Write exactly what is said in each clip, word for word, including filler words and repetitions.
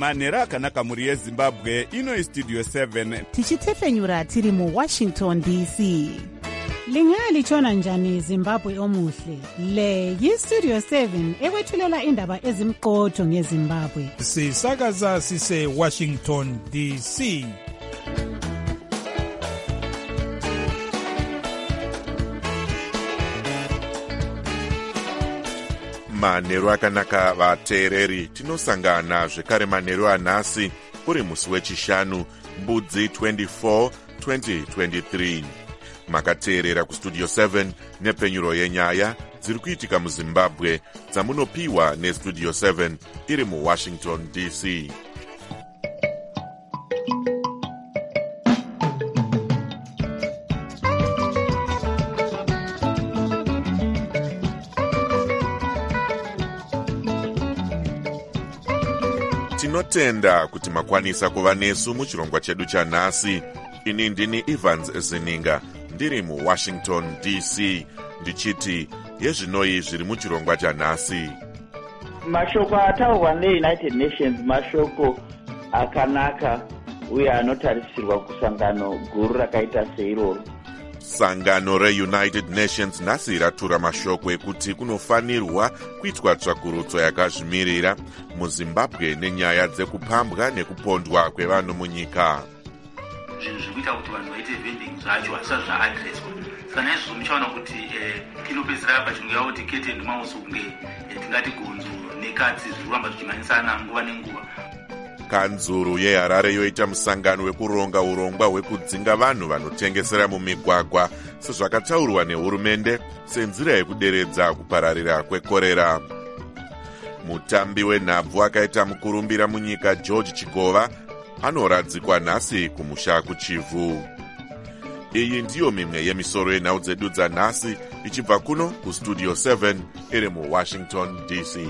manhero akanaka mhuri yezimbabwe. Ino istudio seven tichitefenyura tiri muwashington D C. Lingalitshona njani Zimbabwe omuhle? Le yistudio seven ekwethulela indaba ezimqotho ngeZimbabwe. Sisakaza sise Washington D C. Manhero akanaka vateereri, tinosangana zvekare manhero anhasi uri musi wechishanu mbudzi twenty-four twenty twenty-three. Makateerera kustudio seven nepenyuro yenyaya dziri kuitika muZimbabwe dzamunopiwa nestudio seven iri muWashington D C. Tinotenda kuti makwanisa kuva nesu muchirongwa chedu chanhasi. Ini ndini Evans Zininga ndiri muWashington D C ndichiti yezvinoi zviri muchirongwa chanhasi. Mashoko ataurwa neUnited Nations mashoko akanaka uye anotarisirwa kusangano guru rakaita seiroro. Sangano reUnited Nations nhasi ratura mashoko ekuti kunofanirwa kuitwa tsvakurudzo yakazvimirira muZimbabwe nenyaya dzekupambwa nekupondwa kwevanhu munyika. Zvinhu zvikuita kuti vanhu vaite vending zvacho hasati zvaadreswa. Saka naizvozvo muchaona kuti inopedzisira pachinhu kuti cat and mouse kunge tingati gonzo nekatsi zviri kuramba zvichimhanyisana nguva nenguva. Kanzuru yeHarare yoita musangano wekuronga urongwa hwekudzinga vanhu vanotengesera mumigwagwa sezvakataurwa nehurumende senzira yekuderedza kupararira kwekorera. Mutambi wenhabvu akaita mukurumbira munyika George Chigova anoradzikwa nhasi kumusha kuChivu. Iyi ndiyo mimwe yemisoro yenhau dzedu dzanhasi ichibva kuno kustudio seven iri muWashington D C.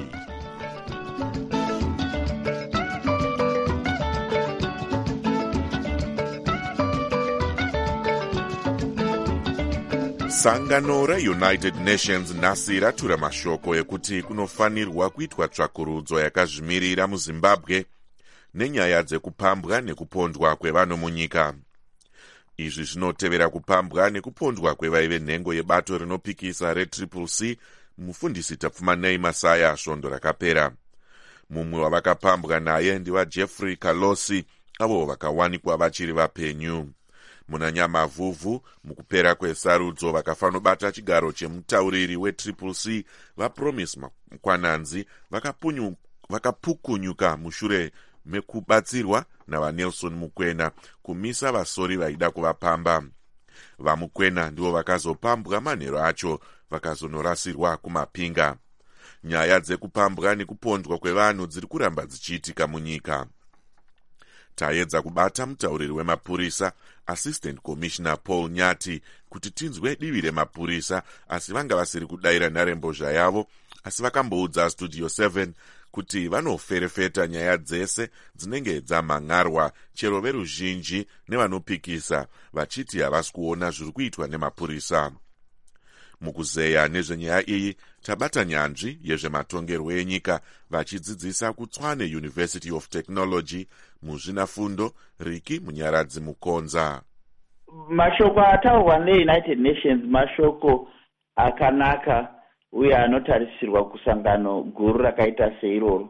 Sangano reUnited Nations nhasi ratura mashoko ekuti kunofanirwa kuitwa tsvakurudzo yakazvimirira muZimbabwe nenyaya dzekupambwa nekupondwa kwevanhu munyika. Izvi zvinotevera kupambwa nekupondwa kwevaive nhengo yebato rinopikisa retriple C mufundisi Tapfumanei Masaya svondo rakapera. Mumwe wavakapambwa naye ndiva Jeffrey Kalosi, avo vakawanikwa vachiri vapenyu. Muna Nyamavhuvhu mukupera kwesarudzo vakafanobata chigaro chemutauriri wetriple C vaPromise Mkwananzi vakapunyu vakapukunyuka mushure mekubatsirwa navaNelson Mukwena kumisa vasori vaida kuvapamba. VaMukwena ndivo vakazopambwa manhero acho vakazonorasirwa kumapinga. Nyaya dzekupambwa nekupondwa kwevanhu dziri kuramba dzichiitika munyika. Taedza kubata mutauriri wemapurisa Assistant Commissioner Paul Nyati kuti tinzwe divi remapurisa, asi vanga vasiri kudayira nharembozha yavo, asi vakamboudza studio seven kuti vanoferefeta nyaya dzese dzinenge dzamhangarwa chero veruzhinji nevanopikisa vachiti havasi kuona zviri kuitwa nemapurisa. Mukuzeya nezvenyaya iyi tabata nyanzvi yezvematongerwo enyika vachidzidzisa kuTswane University of Technology muzvinafundo Riki Munyaradzi Mukonza. Mashoko ataurwa neUnited Nations mashoko akanaka uye anotarisirwa kusangano guru rakaita seiroro.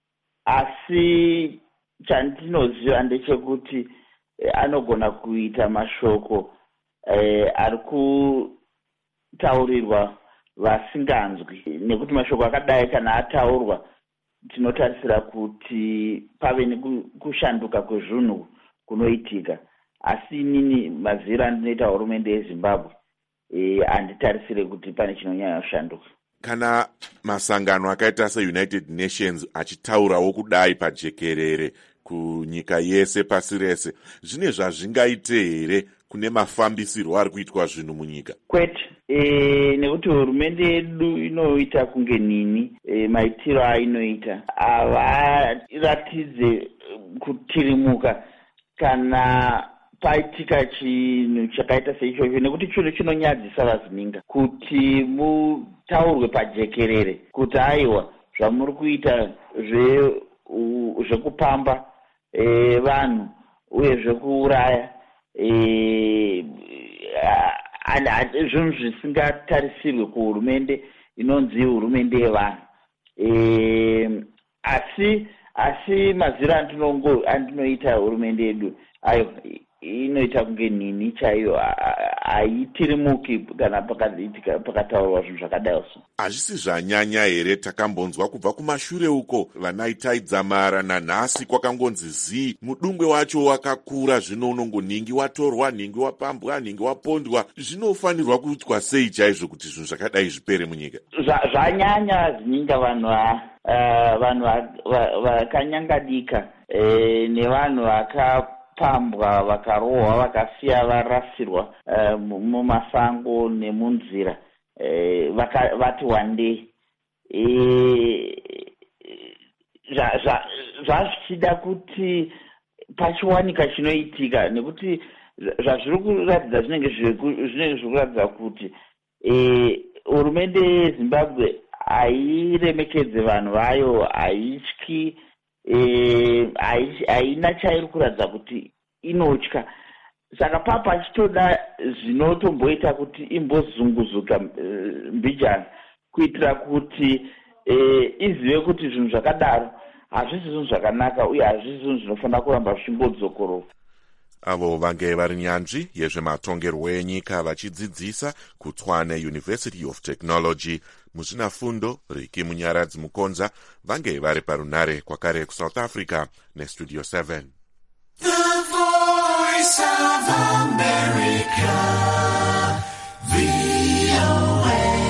Asi chandinoziva ndechekuti anogona kuita mashoko eh, ari kutaurirwa vasinganzwi, nekuti mashoko akadai kana ataurwa tinotarisira kuti pave nekushanduka kwezvinhu kunoitika. Asi inini mazira andinoita hurumende yeZimbabwe handitarisire kuti pane chinonyanya kushanduka. Kana masangano akaita seUnited Nations achitaurawo kudai pajekerere kunyika yese pasi rese, zvine zvazvingaite here kune mafambisirwo ari kuitwa zvinhu munyika? Kwete, e, nekuti hurumende yedu inoita kunge nini e, maitiro ainoita havaratidze kutirimuka kana paitika chinhu chakaita seichocho, nekuti chinhu chinonyadzisa vazininga kuti mutaurwe pajekerere kuti aiwa zvamuri kuita zvekupamba e, vanhu uye zvekuuraya e, zvinhu zvisingatarisirwe kuhurumende inonzi hurumende yevanhu. E, asi asi maziro andinongo andinoita hurumende yedu ayo inoita kunge nini chaiyo, haitirimuki kana pakataurwa zvinhu zvakadai. So hazvisi zvanyanya here takambonzwa kubva kumashure uko vanaitaidza mara nanhasi kwakangonzi zii mudungwe wacho wakakura, zvino unongo nhingi watorwa, nhingi wapambwa, nhingi wapondwa. Zvinofanirwa kuitwa sei chaizvo kuti zvinhu zvakadai zvipere munyika? Zvanyanya zininga vanhu vanhu vakanyangadika nevanhu vaka pambwa vakarohwa vakasiya varasirwa uh, mumasango nemunzira uh, vati wandei zvazvichida kuti pachiwanika chinoitika, nekuti zvazviri kuratidza zvinenge zviri kuratidza kuti hurumende yeZimbabwe hairemekedze vanhu vayo, haityi, haina chairi kuratidza kuti inotya. Saka papa achitoda zvinotomboita kuti imbozunguzuka mbijana kuitira kuti izive kuti zvinhu zvakadaro hazvisi zvinhu zvakanaka uye hazvisi zvinhu zvinofanira kuramba zvichingodzokoroka. Avo vange vari nyanzvi yezvematongerwo enyika vachidzidzisa kuTshwane University of Technology muzvinafundo. Riki Munyaradzi Mukonza vange vari parunare kwakare kuSouth Africa neStudio seven. The Voice of America, V O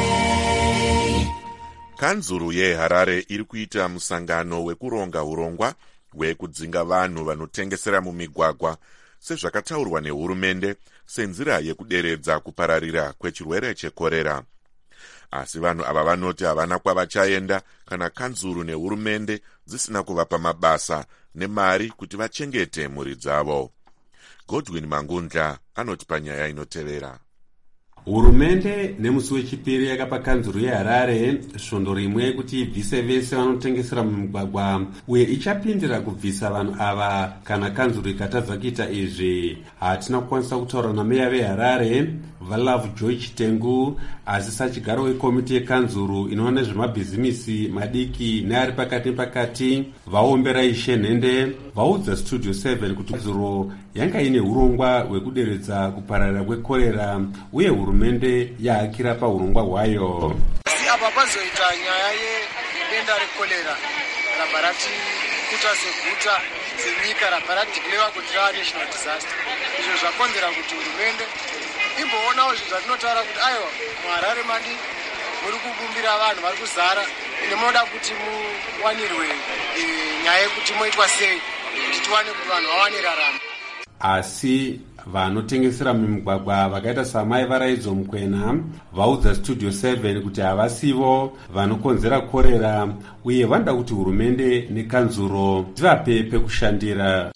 A. Kanzuru yeHarare iri kuita musangano wekuronga urongwa hwekudzinga vanhu vanotengesera mumigwagwa sezvakataurwa nehurumende senzira yekuderedza kupararira kwechirwere chekorera. Asi vanhu ava vanoti havana kwavachaenda kana kanzuru nehurumende dzisina kuvapa mabasa nemari kuti vachengete mhuri dzavo. Godwin Mangundla anoti panyaya inotevera. Hurumende nemusi wechipiri yakapa kanzuru yeHarare svondo rimwe kuti ibvise vese vanotengesera mumugwagwa uye ichapindira kubvisa vanhu ava kana kanzuru ikatadza kuita izvi. Hatina kukwanisa kutaura nameya veHarare vaLove Joy Chitengu, asi sachigaro wekomiti yekanzuru inoona nezvemabhizimisi madiki neari pakati nepakati vaombera Ishe Nhende vaudza Studio seven kuti kanzuru yanga ine urongwa hwekuderedza kupararira kwekorera uye hurumende yaakira paurongwa hwayo. Apa pazoita nyaya yedenda rekorera rabva ratikuta seguta senyika rabva radhikirewa kuti rava national disaster. Izvo zvakonzera kuti hurumende imboonawo zvinhu zvatinotaura kuti aiwa muHarare mandi muri kubumbira vanhu vari kuzara, nemoda kuti muwanirwe nyaya yekuti moitwa sei kuti tiwane kuti vanhu vawane raramo. Asi vanotengesera mumigwagwa vakaita samai varaidzo Mukwena vaudza Studio seven kuti havasivo vanokonzera korera uye vanoda kuti hurumende nekanzuro dzivape pekushandira.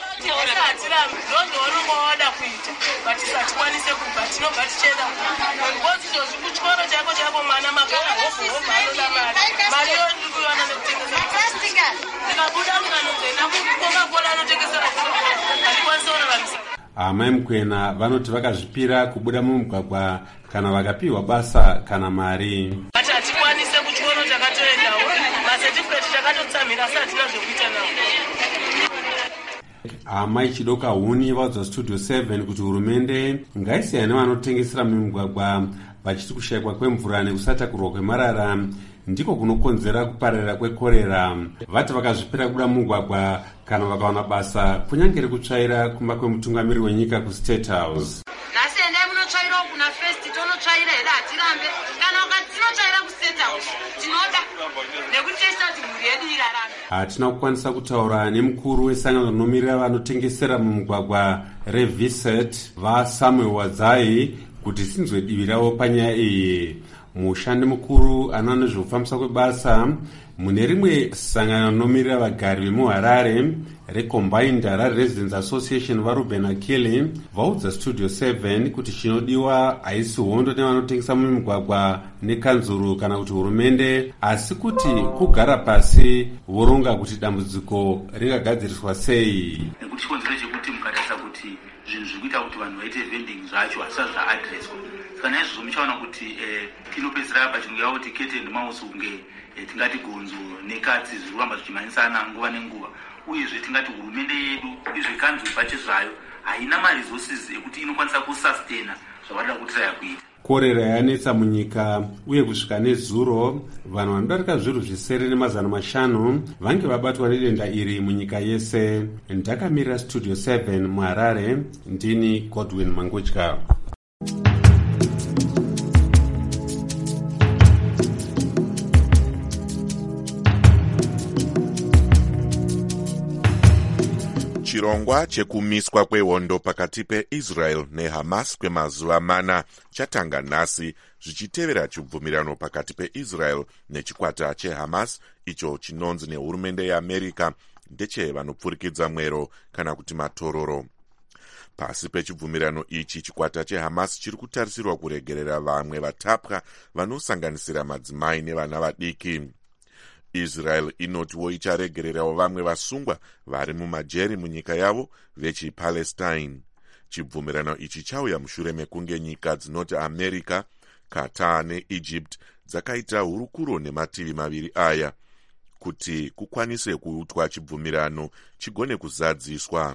Amai Mukwena vanoti vakazvipira kubuda mumugwagwa kana vakapiwa basa kana mari. Ati hatikwanise kuchikoro takatoendawo, masetifuketi takatotsamira asi hatina zvekuita nawo. Amai Chidoka Huni vaudza Studio seven kuti hurumende ngaisiyane vanotengesera mumugwagwa vachiti kushayikwa kwemvura nekusatakurwa kwemarara ndiko kunokonzera kupararira kwekorera. Vati vakazvipira kubuda mumugwagwa kana vakawana basa kunyange rekutsvaira kumba kwemutungamiri wenyika kuState House. Nhasi endai munotsvaira kuna first tonotsvaira here hatirambe, kana ukati tinotsvaira kuState House tinoda nekuti tichita kuti mhuri yedu irarame. Hatina kukwanisa kutaura nemukuru wesangano rinomirira vanotengesera mumugwagwa reViset vaSamuel Wadzai kuti sinzwe divi ravo panyaya iyi. Mushandi mukuru anoona nezvekufambisa kwebasa mune rimwe sangano rinomirira vagari vemuharare recombined Harare Residents Association vaRuben Akili vaudza Studio seven kuti chinodiwa haisi hondo nevanotengesa mumigwagwa nekanzuru kana kuti hurumende, asi kuti kugara pasi voronga kuti dambudziko ringagadziriswa sei. Nekuti chikonzero chekuti mukatarisa kuti zvinhu zviri kuita kuti vanhu vaite vending zvacho hasisati zvaadreswa. Saka naizvozvo muchaona kuti inopedzisira pachinhu kuti cat and mouse kunge tingati gonzo nekatsi zviri kuramba zvichimhanyisana nguva nenguva, uyezve tingati hurumende yedu izve kanzuru pache zvayo haina maresources ekuti inokwanisa kusustaina zvavada kutiraya kuita. Korera yanetsa munyika uye kusvika nezuro vanhu vanodarika zviru zvisere nemazana mashanu vange vabatwa nedenda iri munyika yese. Ndakamirira Studio seven muHarare, ndini Godwin Mangutya. Chirongwa chekumiswa kwehondo pakati peIsrael neHamas kwemazuva mana chatanga nhasi, zvichitevera chibvumirano pakati peIsrael nechikwata cheHamas icho chinonzi nehurumende yeAmerica ndechevanopfurikidza mwero kana kuti matororo. Pasi pechibvumirano ichi, chikwata cheHamas chiri kutarisirwa kuregerera vamwe vatapwa vanosanganisira madzimai nevana vadiki. Israel inotiwo icharegererawo vamwe vasungwa vari mumajeri munyika yavo vechiPalestine. Chibvumirano ichi chauya mushure mekunge nyika dzinoti America, Qatar neEgypt dzakaita hurukuro nemativi maviri aya kuti kukwanise kuutwa chibvumirano chigone kuzadziswa.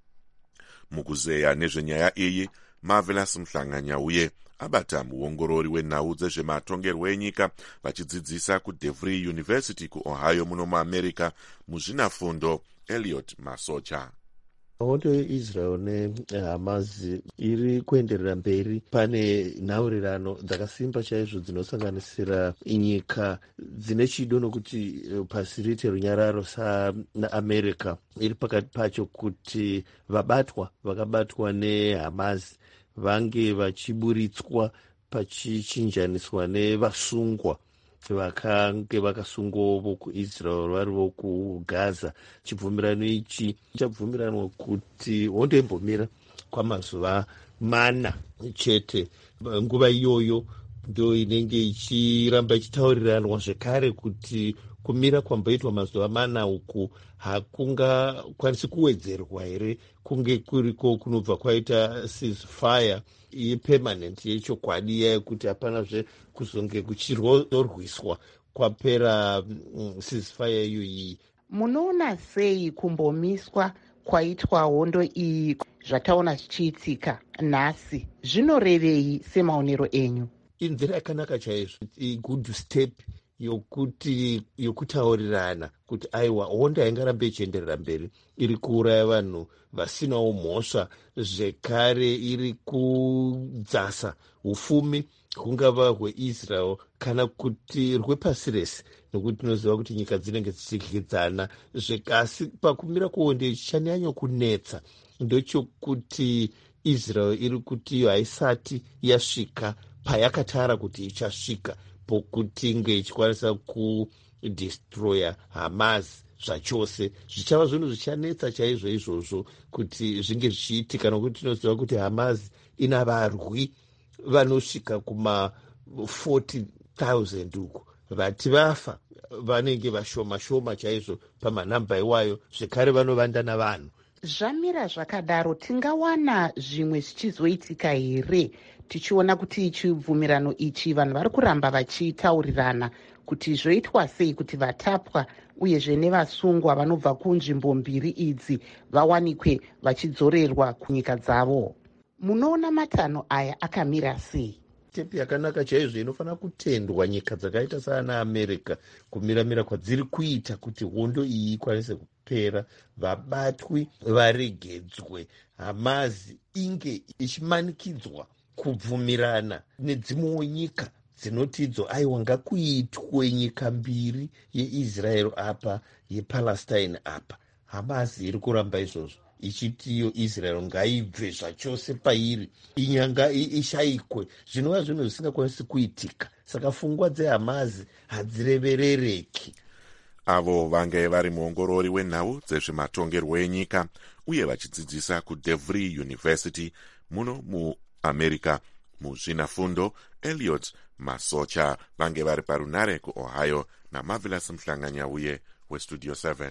Mukuzeya nezvenyaya iyi, Marvelous Mhlanganyauye abata muongorori wenhau dzezvematongerwo enyika vachidzidzisa kuDevry University kuOhio muno muAmerica muzvinafundo Elliot Masocha. Hondo yeIsrael neHamas iri kuenderera mberi. Pane nhaurirano dzakasimba chaizvo dzinosanganisira nyika dzine chido nokuti pasi riite runyararo saAmerica iri pakati pacho kuti vabatwa vakabatwa neHamas vange vachiburitswa pachichinjaniswa nevasungwa vakange vakasungwawo vokuIsrael vari vokuGaza. Chibvumirano ichi chabvumiranwa kuti hondo imbomira kwamazuva mana chete. Nguva iyoyo ndo inenge ichiramba ichitauriranwa zvekare kuti kumira kwamboitwa mazuva mana uku hakungakwanisi kuwedzerwa here, kunge kuriko kunobva kwaita ceasefire yepermanent yechokwadi yekuti hapanazve kuzonge kuchirwiswa kwapera mm, ceasefire iyoyi. Munoona sei kumbomiswa kwaitwa hondo iyi zvataona zvichiitika nhasi zvinorevei semaonero enyu? Inzira yakanaka chaizvo, good step yokuti yokutaurirana kuti aiwa hondo haingarambe ichienderera mberi iri kuuraya vanhu vasinawo mhosva, zvekare iri kudzasa ufumi kungava hweIsrael kana kuti rwepasi rese, nokuti tinoziva kuti nyika dzinenge dzichidyidzana. Zvekasi pakumira kuhondo ichi chanyanya kunetsa ndochokuti Israel iri kuti haisati yasvika payakatara kuti ichasvika, pokuti nge ichikwanisa kudestroya Hamas zvachose. Zvichava zvinhu zvichanetsa chaizvo izvozvo kuti zvinge zvichiitika, nokuti tinoziva kuti Hamas ina varwi vanosvika kuma forty thousand uku. Vati vafa vanenge vashoma shoma chaizvo pamanhamba iwayo, zvekare vanovanda navanhu. Zvamira zvakadaro, tingawana zvimwe zvichizoitika here tichiona kuti chibvumirano ichi vanhu vari kuramba vachitaurirana kuti zvoitwa sei kuti vatapwa uyezve nevasungwa vanobva kunzvimbo mbiri idzi vawanikwe vachidzorerwa kunyika dzavo? Munoona matanho aya akamira sei? Tepi yakanaka chaizvo inofanira kutendwa nyika dzakaita saana America kumiramira kwadziri kuita kuti hondo iyi ikwanise kupera, vabatwi varegedzwe, Hamas inge ichimanikidzwa kubvumirana nedzimwewo nyika dzinotidzo aiwa ngakuitwe nyika mbiri yeIsrael apa yePalestine apa. Hamas iri kuramba izvozvo. ichitiyo Israel ngaibve zvachose pairi, inyanga ishayikwe, zvinova zvinhu zvisingakwanisi kuitika. Saka pfungwa dzeHamazi hadzireverereki. Avo vange vari muongorori wenhau dzezvematongerwo enyika uye vachidzidzisa kuDevry University muno muAmerica muzvinafundo. Elliot Masocha vange vari parunare kuOhio naMarvelous Mhlanganyauye weStudio seven.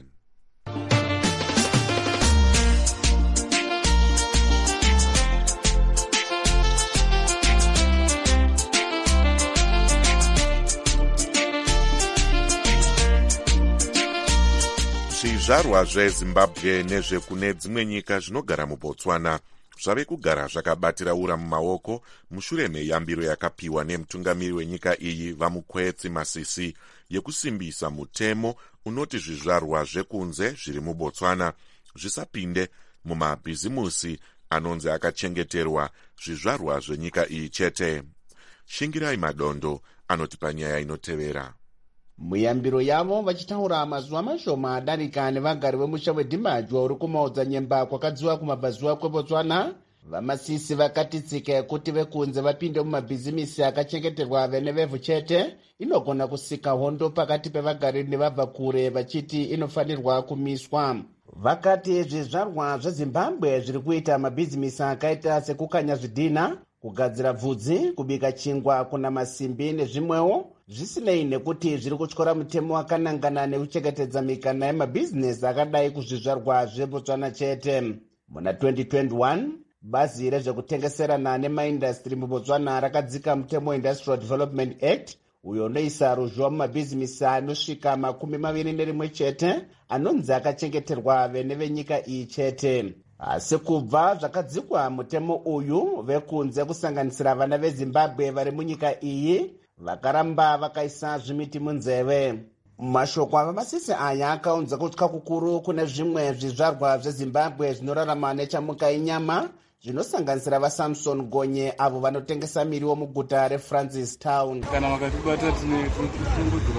Zvizvarwa zveZimbabwe nezvekune dzimwe nyika zvinogara muBotswana zvave kugara zvakabatira ura mumaoko mushure meyambiro yakapiwa nemutungamiri wenyika iyi Vamukwetsi Masisi yekusimbisa mutemo unoti zvizvarwa zvekunze zviri muBotswana zvisapinde mumabhizimusi anonzi akachengeterwa zvizvarwa zvenyika iyi chete. Shingirai Madondo anoti panyaya inotevera. Muyambiro yavo vachitaura mazuva mashoma adarika nevagari vemusha weDimajwa uri kumaudza nyemba kwakadziwa kumabvazuva kweBotswana, Vamasisi vakati tsika yekuti vekunze vapinde mumabhizimisi akachengeterwa vene vevhu chete inogona kusika hondo pakati pevagari nevabva kure, vachiti inofanirwa kumiswa. Vakati zvizvarwa zveZimbabwe zviri kuita mabhizimisi akaita sekukanya zvidhina, kugadzira bvudzi, kubika chingwa, kuna masimbi nezvimwewo, zvisinei nekuti zviri kutyora mutemo wakanangana nekuchengetedza mikana yemabhizinesi akadai kuzvizvarwa zveBotswana chete. Muna twenty twenty-one, bazi rezvekutengeserana nemaindastri muBotswana rakadzika mutemo Industrial Development Act uyo unoisa ruzhowa mumabhizimisi anosvika makumi maviri nerimwe chete anonzi akachengeterwa vene venyika iyi chete. Asi kubva zvakadzikwa mutemo uyu, vekunze kusanganisira vana veZimbabwe vari munyika iyi vakaramba vakaisa zvimiti munzeve. Mashoko avamasisi aya akaunza kutya kukuru kune zvimwe zvizvarwa zveZimbabwe zvinorarama nechamuka inyama zvinosanganisira vaSamson Gonye avo vanotengesa miriwo muguta reFrancis Town. Kana vakatibata tine kufungudzwa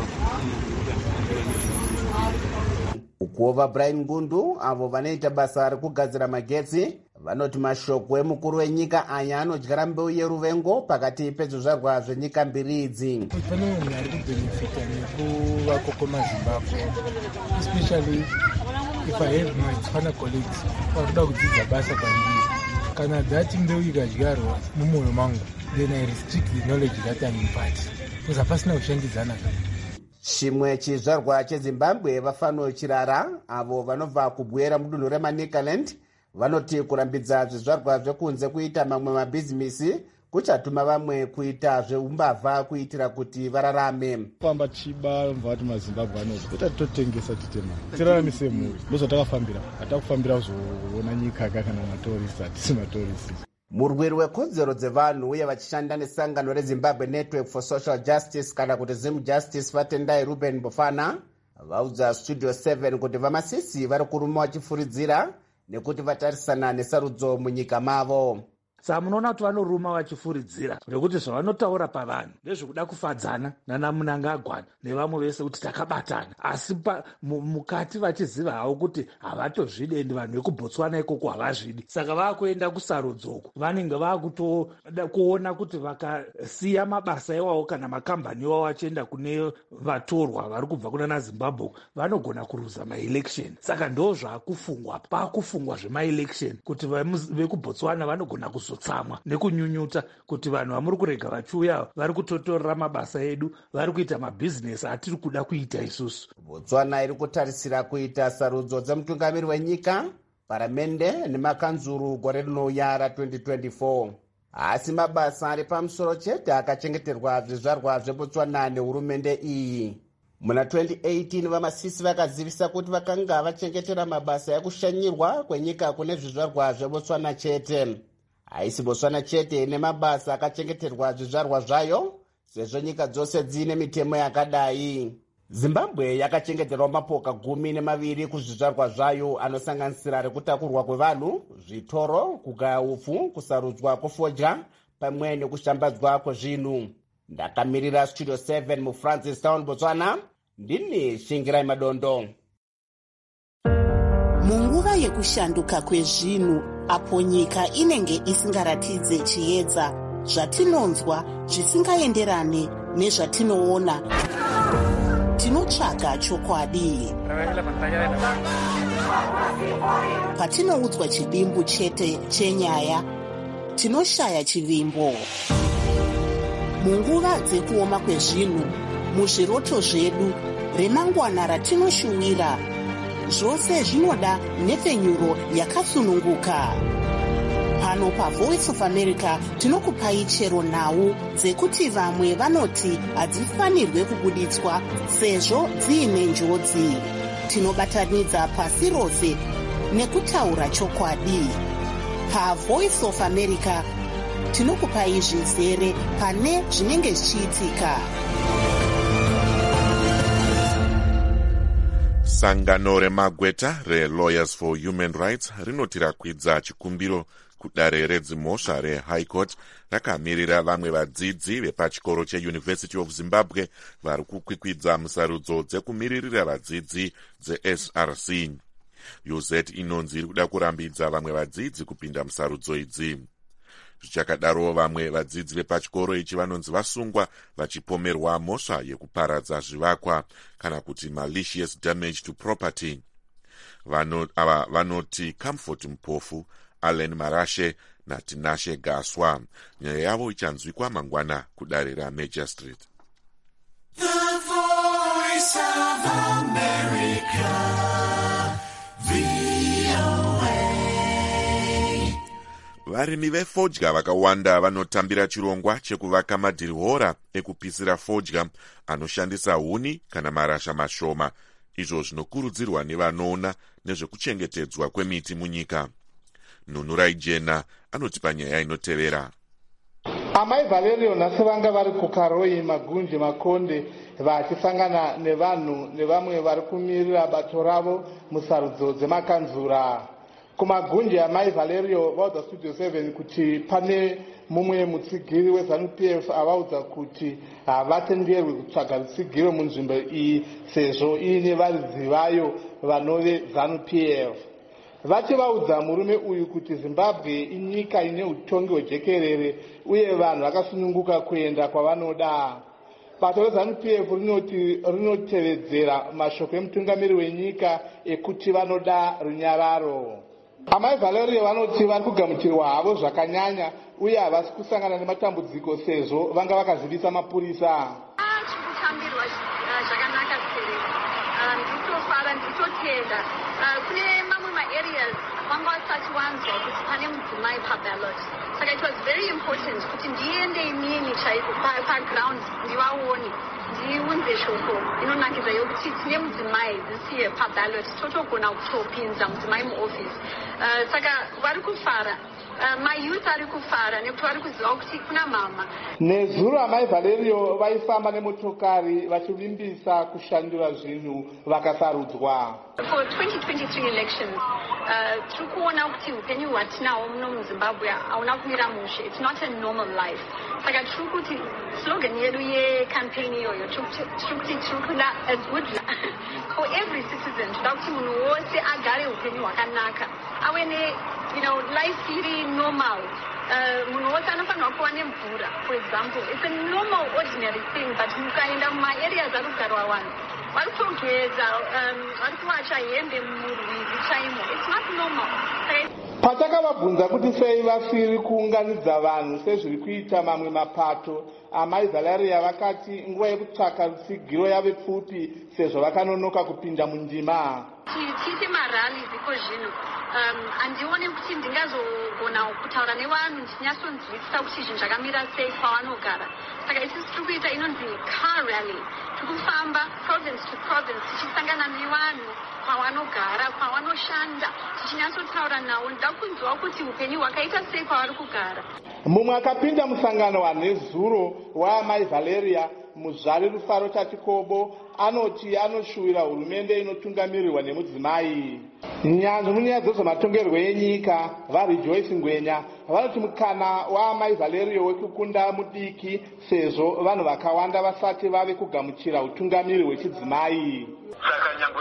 ukuova Brian Ngundu avo vanoita basa rekugadzira magetsi vanoti mashoko emukuru wenyika aya anodyara mbeu yeruvengo pakati pezvizvarwa zvenyika mbiri idzi. Pane munhu ari kubenefita nekuvakoko maZimbabwe, especially if I have my Tswana colleagues vakuda kudzidza basa kwandiri. Kana dhati mbeu ikadyarwa mumwoyo mangu, then I restrict the knowledge that I'm imparting. Kuza pasina kushandidzana. Chimwe chizvarwa cheZimbabwe Vafano Chirara avo vanobva kubwera mudunhu reManicaland vanoti kurambidza zvizvarwa zvekunze kuita mamwe mabhizimisi kuchatuma vamwe kuita zveumbavha kuitira kuti vararame. Famba chiba mvati maZimbabwe anozi kuti totengesa titema tiraramise mhuri, ndozvatakafambira. Hatakufambira kuzoona nyika kana matorisi, hatisi matorisi. Murwiri wekodzero dzevanhu uye vachishanda nesangano reZimbabwe Network for Social Justice kana kuti Zim Justice Vatendai Ruben Bofana vaudza Studio seven kuti Vamasisi vari kuruma vachifuridzira nekuti vatarisana nesarudzo munyika mavo. Saka munoona kuti vanoruma vachifuridzira nekuti zvavanotaura pavanhu ndezvekuda kufadzana nanaMunangagwana nevamwe vese kuti takabatana, asi mukati vachiziva havo kuti havatozvidi endi vanhu vekuBotswana ikoko havazvidi. Saka vakuenda kusarudzoko, vanenge vakutoda kuona kuti vakasiya mabasa iwawo kana makambani iwawo achienda kune vatorwa vari kubva kuna naZimbabwe vanogona kuruza maelection. Saka ndo zvakufungwa, pakufungwa zvemaelection kuti vekuBotswana vanogona kuzo tsamwa nekunyunyuta kuti vanhu vamuri kurega vachiuya vari kutotorera mabasa edu, vari kuita mabhizinesi atiri kuda kuita isusu. Botswana iri kutarisira kuita sarudzo dzemutungamiri wenyika, paramende nemakanzuru gore rinouya ra-twenty twenty-four. Asi mabasa ari pamusoro chete akachengeterwa zvizvarwa zveBotswana nehurumende iyi. Muna twenty eighteen Vamasisi vakazivisa kuti vakanga vachengetera mabasa ekushanyirwa kwenyika kune zvizvarwa zveBotswana chete. Haisi Botswana chete ine mabasa akachengeterwa zvizvarwa zvayo, sezvo nyika dzose dzine mitemo yakadai. Zimbabwe yakachengeterwa mapoka gumi nemaviri kuzvizvarwa zvayo anosanganisira rekutakurwa kwevanhu, zvitoro, kugaya upfu, kusarudzwa kwefodya pamwe nekushambadzwa kwezvinhu. Ndakamirira Studio seven muFrancis Town, Botswana, ndini Shingirai Madondo. Munguva yekushanduka kwezvinhu apo nyika inenge isingaratidze chiedza, zvatinonzwa zvisingaenderane nezvatinoona. Tinotsvaga chokwadi. Patinoudzwa chivimbo chete chenyaya, tinoshaya chivimbo. Munguva dzekuoma kwezvinhu, muzviroto zvedu, remangwana ratinoshuwira, zvose zvinoda nhefenyuro yakasununguka. Pano paVoice of America tinokupai chero nhau dzekuti vamwe vanoti hadzifanirwe kubuditswa sezvo dziine njodzi. Tinobatanidza pasi rose nekutaura chokwadi. PaVoice of America tinokupai zvizere pane zvinenge zvichiitika. Sangano remagweta reLawyers for Human Rights rinoti rakwidza chikumbiro kudare redzimhosva reHigh Court rakamirira vamwe vadzidzi vepachikoro cheUniversity of Zimbabwe vari kukwikwidza musarudzo dzekumiririra vadzidzi dzeS R C. U Z inonzi iri kuda kurambidza vamwe vadzidzi kupinda musarudzo idzi. Zvichakadaro vamwe vadzidzi vepachikoro ichi vanonzi vasungwa vachipomerwa mhosva yekuparadza zvivakwa kana kuti malicious damage to property. Vano, ava vanoti Comfort Mpofu, Allen Marashe naTinashe Gaswa. Nyaya yavo ichanzwikwa mangwana kudare raMajor Street. The Voice of America, V O A. Varimi vefodya vakawanda vanotambira chirongwa chekuvaka madhirihora ekupisira fodya anoshandisa huni kana marasha mashoma, izvo zvinokurudzirwa nevanoona nezvekuchengetedzwa kwemiti munyika. Nunurai Jena anoti panyaya inotevera. Amai Valerio nhasi vanga vari kuKaroi, Magunji, Makonde vachisangana nevanhu nevamwe vari kumirira bato ravo musarudzo dzemakanzura. Kumagunji amai Valerio vaudza Studio seven kuti pane mumwe mutsigiri weZANU-P F avaudza kuti havatenderwi kutsvaga rutsigiro munzvimbo iyi sezvo iine varidzi vayo vanove ZANU-P F. Vachivaudza murume uyu kuti Zimbabwe inyika ine utongi hwejekerere uye vanhu vakasununguka kuenda kwavanoda. Bato reZANU-P F rinoti rinotevedzera mashoko emutungamiri wenyika ekuti vanoda runyararo. Amai Valerio vanoti vari kugamuchirwa havo zvakanyanya uye havasi kusangana nematambudziko sezvo vanga vakazivisa mapurisa. Chikutambirwa zvakanaka sere. Ndikutofara ndikutotenda. Kune mamwe maareas vanga vasati wanzwa kuti pane mudzimai paballot. Saka it was very important kuti ndiende inini chaiko paground ndivaone. Ndiunze shoko inonakidza yokuti tine mudzimai this year paballot totogona kutopinza mudzimai muoffice. Uh, saka vari kufara. Uh, mayouth ari kufara nekuti vari kuziva kuti kuna mama. Nezuro amai Valerio vaifamba nemotokari vachivimbisa kushandura zvinhu vakasarudzwa. For twenty twenty-three elections, uh, tiri kuona kuti upenyu hwatinahwo muno muZimbabwe hauna kumira mushe. It's not a normal life. Saka tiri kuti slogan yedu yecampaign iyoyo tiri kuti tiri kuda a good life for every citizen. Toda kuti munhu wose agare upenyu hwakanaka. Ave ne, you know, life iri normal. Uh, munhu wose anofanirwa kuva nemvura, for example. It's a normal, ordinary thing, but mukaenda mumaareas ari kugarwa vanhu vari kutogeza, vari kuvacha hembe murwizi chaimo. It's not normal. Patakavabvunza kuti sei vasiri kuunganidza vanhu sezviri kuita mamwe mapato, amai Valeria vakati nguva yekutsvaka rutsigiro yave pfupi sezvo vakanonoka kupinda mundima. Tiite marali ziko zvino. Handioni kuti ndingazogona kutaura nevanhu ndinyatsonzwisisa kuti zvinhu zvakamira sei kwavanogara. Saka isisi tiri kuita inonzi car rally. Tiri kufamba province to province tichisangana nevanhu kwavanogara, kwavanoshanda, tichinyatsotaura navo. Ndida kunzwa kuti upenyu hwakaita sei kwavari kugara. Mumwe akapinda musangano wanezuro waamai Valeria, muzvari Rufaro Tatikobo, anoti anoshuwira hurumende inotungamirirwa nemudzimai. Nyanzvi munyaya dzezvematongerwo enyika vaRejoice Ngwenya vanoti mukana waamai Valerio wekukunda mudiki sezvo vanhu vakawanda vasati vave kugamuchira utungamiri hwechidzimai. Saka nyangwe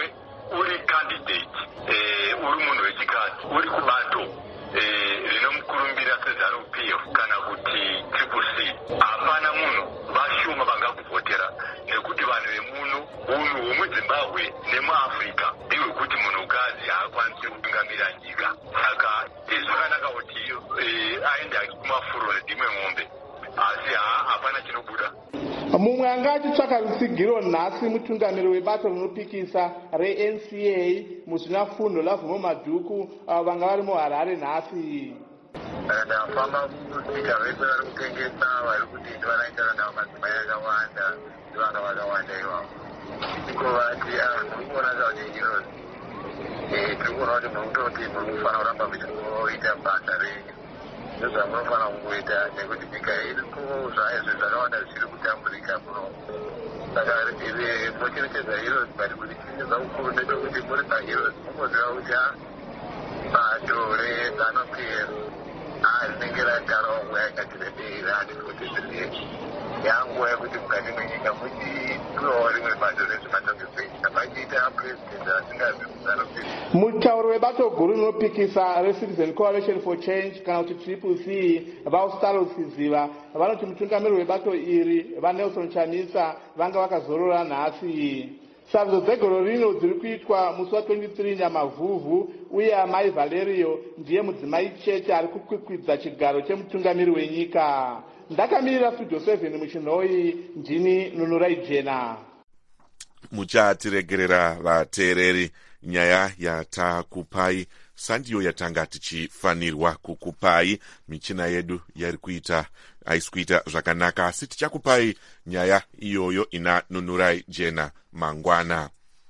uri candidate eh, uri munhu wechikadzi uri kubato rinomukurumbira seZANU P F kana kuti triple C, hapana munhu vashuma vangakuvhotera nekuti vanhu vemuno unhu hwemuZimbabwe nemuAfrica ndihwe kuti munhukadzi haakwanisi kutungamira nyika. Saka zvakanaka kuti aende kumafuro nedzimwe mombe, asi hapana chinobuda. Mumwe anga achitsvaka rutsigiro nhasi mutungamiri webato rinopikisa reN C A muzvinafundo laVhumo Madhuku vanga vari muHarare nhasi. Ndafamba kusvika vese vari kutengesa vari kuti vanoitana navo madzimai akawanda vanga vakawanda ivavo. Ikovati tiri kuona kuti ino tiri kuona kuti muri kutoti muri kufanira kuramba muchingoita basa renyu nezvamunofanira kungoita nekuti nyika iriko zvaizvo zvakawanda zvisiri kutamburika muno. Saka mochengetedza heroes but kuti chengetedza kukuru ndechekuti muri paheroes mungoziva kuti bato reZANU P F rinenge ragarawo nguva yakati rebei randifotezezei yanguva yekuti mukati mwenyika muchiturawo rimwe bato rezvematongezvenyika machiita purezidendi asingazi kuZANU P F. Mutauri webato guru rinopikisa reCitizen Coalition for Change kana kuti Triple C vaustaro Siziva vanoti mutungamiri webato iri vaNelson Chamisa vanga vakazorora nhasi. Savidzo dzegore rino dziri kuitwa musi wa23 Nyamavhuvhu uye amai Valerio ndiye mudzimai chete ari kukwikwidza chigaro chemutungamiri wenyika. Ndakamirira Studio seven muchinhoi, ndini Nunurai Jena. Muchatiregerera vateereri, nyaya yatakupai sandiyo yatanga tichifanirwa kukupai. Michina yedu yari kuita haisi kuita zvakanaka, asi tichakupai nyaya iyoyo ina Nunurai Jena mangwana.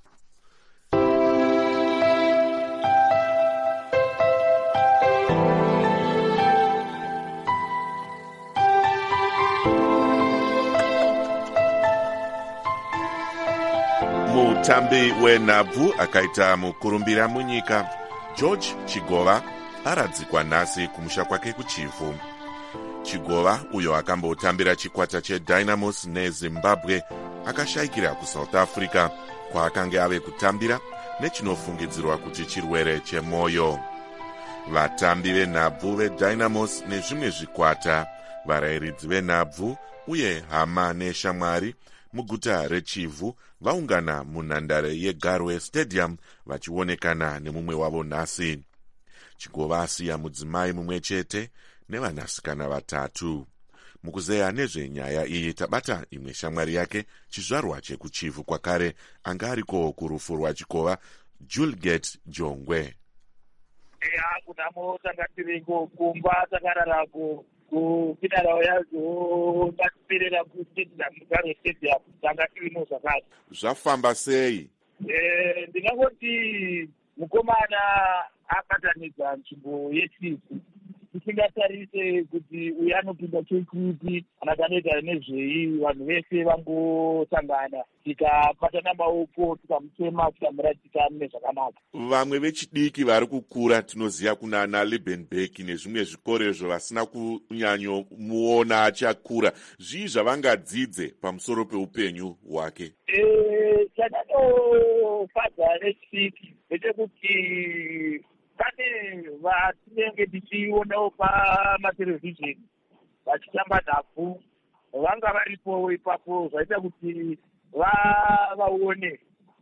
Mutambi wenhabvu akaita mukurumbira munyika George Chigova aradzikwa nhasi kumusha kwake kuChivu. Chigova, uyo akambotambira chikwata cheDynamos neZimbabwe, akashayikira kuSouth Africa kwaakanga ave kutambira nechinofungidzirwa kuti chirwere chemwoyo. Vatambi venhabvu veDynamos nezvimwe zvikwata, varayiridzi venhabvu uye hama neshamwari muguta reChivu vaungana munhandare yeGarwe Stadium vachionekana nemumwe wavo nhasi. Chigova asiya mudzimai mumwe chete nevanasikana vatatu. Mukuzeya nezvenyaya iyi tabata imwe shamwari yake chizvarwa chekuChivu kwakare anga ariko kurufu rwaChigova, Juliet Jongwe. Eya kunamo tangatiriko kumba takararako kupinarawo yazo takuperera kuStadium Garwe Stadium tanga tirimo zvakati. Zvafamba sei? Eh, ndingangoti mukomana akatanidza nzvimbo yeChivu. Tisingatarise kuti uyu anopinda chekuti kana kanoita nezvei, vanhu vese vangosangana tikabatana maoko tikamuchema tikamuratidza mune zvakanaka. Vamwe vechidiki vari kukura tinoziva kunana Liebenberg nezvimwe zvikorezvo vasina kunyanyomuona achakura. Zvii zvavangadzidze pamusoro peupenyu hwake? Eh, chandanofadza nechiki ndechekuti pane vatinenge tichionawo pamaterevhizheni vachitamba nhabvu vanga varipo ipapo, zvaita kuti vaone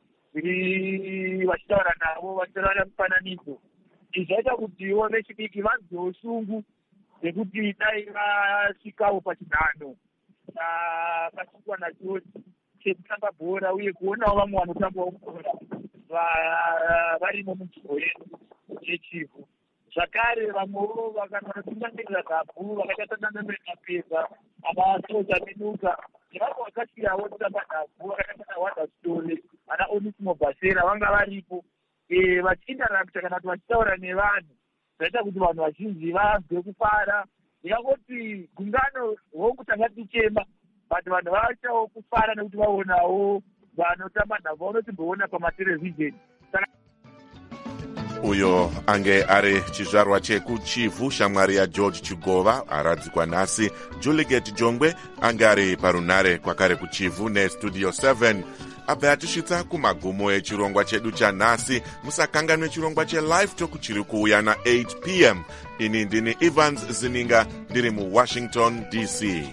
zviri vachitaura navo vachitaura mufananidzo. Izvi zvaita kutiwo vechidiki vanzwewo shungu yekuti dai vasvikawo pachinhano pasvikwa nacho chekutamba bhora uye kuonawo vamwe vanotambawo bhora varimo munzvimbo yedu yeChivu. Zvakare vamwewo vakanotungamirira nhabvu vakaita sananamapedza anasoja minuka nevamwe vakasiyawo kutamba nhabvu vakaita sanawanda Stole ana Onisimo Bhasera vanga varipo vachiindaramisa kana kuti vachitaura nevanhu. Zvaita kuti vanhu vazhinji vanzwe kufara. Ndingangoti gungano hongu tanga tichema but vanhu vachawo kufara nekuti vaonawo vanotamba nhabvu vanotimboona pamaterevhizheni. Uyo ange ari chizvarwa chekuChivu, shamwari yaGeorge Chigova aradzikwa nhasi. Juliet Jongwe ange ari parunare kwakare kuChivu neStudio seven. abva atisvitsa kumagumo echirongwa chedu chanhasi. Musakanganwe chirongwa chelive talk chiri kuuya na-eight p m. Ini ndini Evans Zininga ndiri muWashington D C.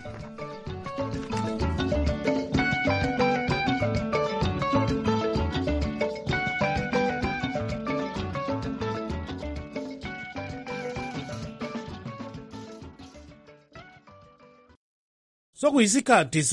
sokuyisikhathi